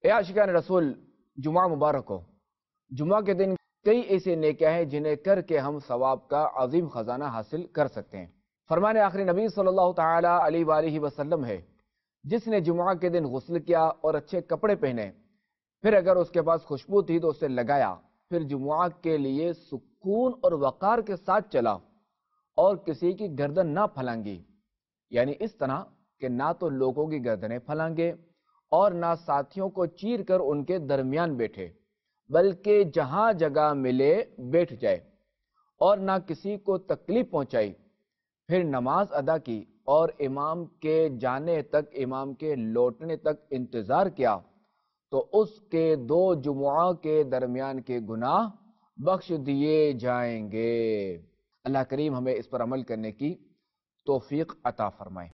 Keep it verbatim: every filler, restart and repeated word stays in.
ए आशिकान रसूल, जुमा मुबारक हो। जुमा के दिन कई ऐसे नेकियां हैं जिन्हें करके हम सवाब का अजीम खजाना हासिल कर सकते हैं। फरमाने आखिरी नबी सल्लल्लाहु तआला अलैहि वसल्लम है, जिसने जुमा के दिन गुस्ल किया और अच्छे कपड़े पहने, फिर अगर उसके पास खुशबू थी तो उसे लगाया, फिर जुमा के लिए सुकून और वकार के साथ चला और किसी की गर्दन ना फलांगी, यानी इस तरह कि ना तो लोगों की गर्दनें फलांगे और ना साथियों को चीर कर उनके दरमियान बैठे, बल्कि जहां जगह मिले बैठ जाए, और ना किसी को तकलीफ पहुंचाई, फिर नमाज अदा की और इमाम के जाने तक, इमाम के लौटने तक इंतजार किया, तो उसके दो जुमुआ के दरमियान के गुनाह बख्श दिए जाएंगे। अल्लाह करीम हमें इस पर अमल करने की तौफीक अता फरमाए।